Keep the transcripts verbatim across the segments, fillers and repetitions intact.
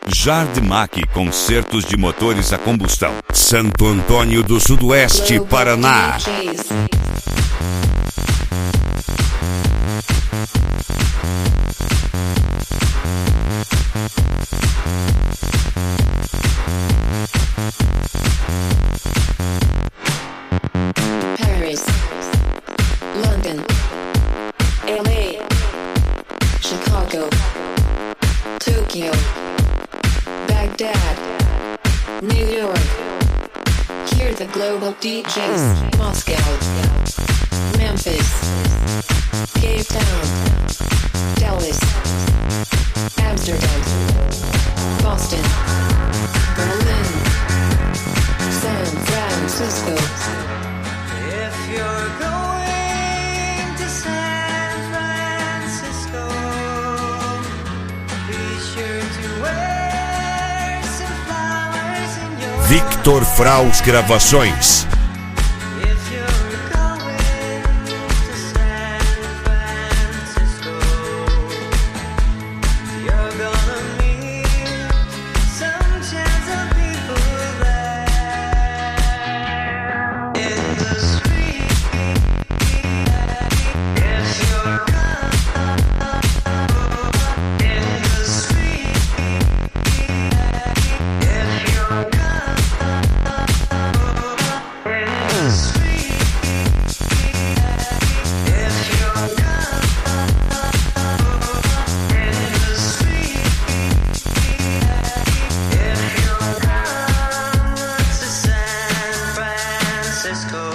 Jardmac Concertos de Motores a Combustão. Santo Antônio do Sudoeste, Paraná. Paris, London, L A, Chicago, Tokyo, Baghdad, New York. Hear the global D Js. Moscow, Memphis, Cape Town, Dallas, Amsterdam, Boston, Berlin, San Francisco. If you're going to San Francisco, be sure to wear some flowers in your Victor Fraus Gravações. If you're going to San Francisco, you're gonna meet some chance of people there in the street. If you're in the street, if you're in the street, if you're in the street, if you're to San Francisco.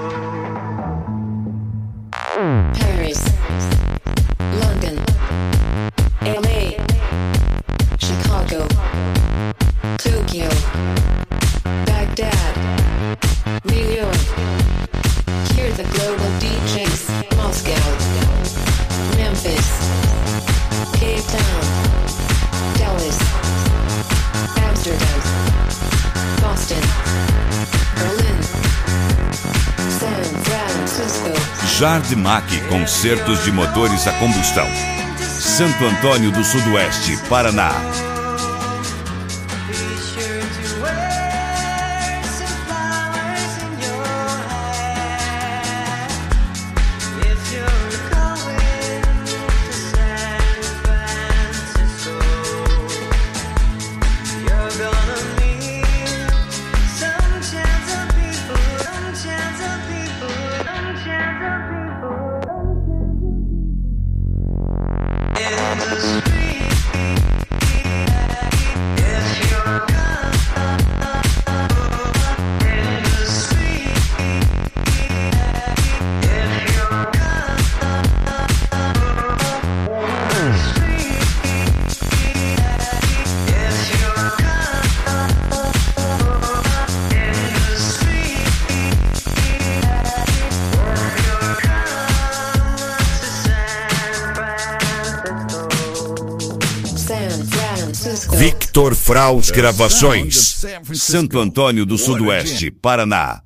Paris, London, L A, Chicago, Tokyo, Baghdad, New York. Hear the global D Js. Moscow, Memphis, Cape Town, Dallas, Amsterdam, Boston, Berlin, San Francisco. Jardmac Concertos de Motores a Combustão. Santo Antônio do Sudoeste, Paraná. Be sure to wear some flowers in your hair. If you're going to San Francisco, you're gonna meet some chance of people, some chance of people, some chance of people in the street. If you're in the street, if you're in the street, if you're in the street, if you're to San Francisco. San Francisco. Victor Fraus Gravações. Santo Antônio do Sudoeste, Paraná.